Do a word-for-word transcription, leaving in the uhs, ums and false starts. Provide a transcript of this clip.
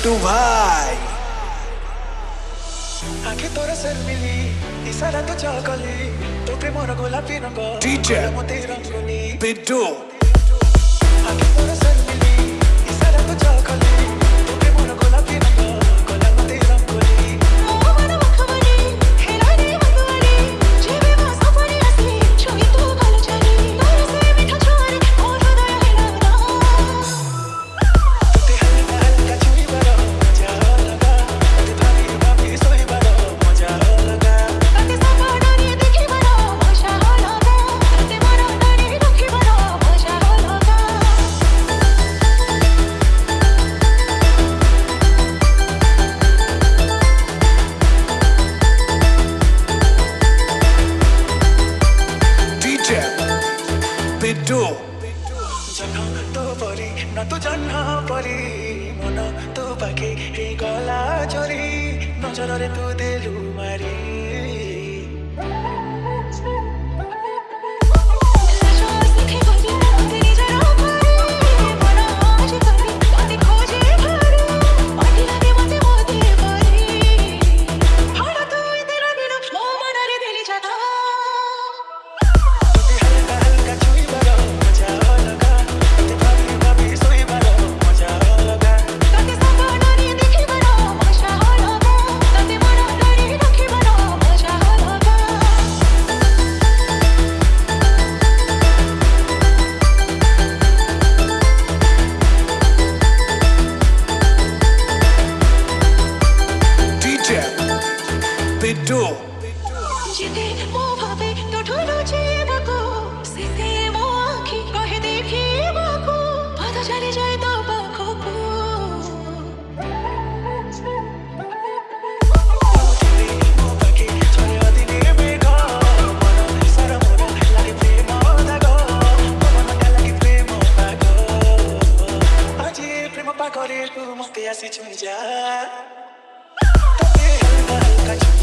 पिंटू भाई आखे तोर सर मिली इशारा तो चकली तो प्रेमर गोलापी रंग डीजे मते रंगनी पिंटू आखे तोर सर मिली इशारा तो चकली तो प्रेमर गोलापी रंग गोला मते रंगनी ओ मन मखमनी हेलानी मगवानी जेबे मा सफरी असली छोई तू काल चली तोर से मीठा छोरे और हृदय हेलाना ते हल्का हल्का छुई बरो मजा लगा ते भाभी भाभी सोई बरो मजा लगा कते सपनानी देखी बरो मजा लगा कते मरा दानी देखी बरो मजा लगा डीजे पिंटू जन्म तो परी न तो जन्म परी मन तो पाखे हे गला चोरी नजर रे तू देलु मारी डीजे पिंटू जिते मो भावे तो ठुलो जीवको सिते मो आँखी कहे देखिबको पता चली जाए तो पाखको मो पाखे छोया दिने मेघ मन सारा मोर लागि प्रेम दागो मन लागि प्रेम पागो आजी प्रेम पागरे तू मते आसी छुई जा तते हल्का हल्का